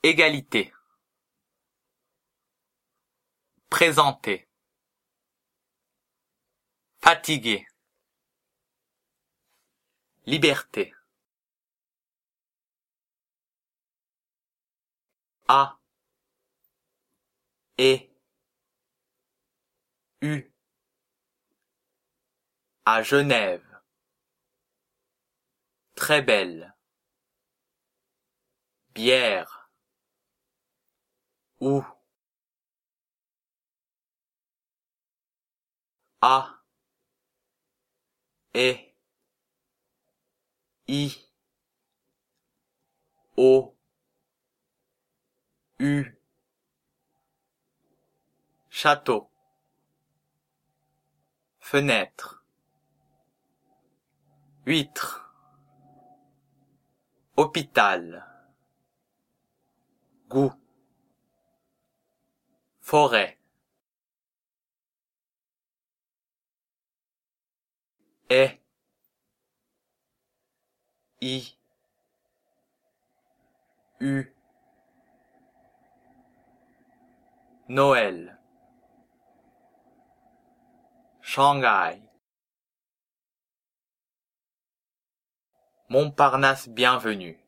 égalité, présenter, fatigué, liberté, A, et, U, à Genève, très belle, bière, ou, A, et, I, O, U, château, fenêtre, huître, hôpital, goût, forêt, et, I, U, Noël, Shanghai, Montparnasse bienvenue.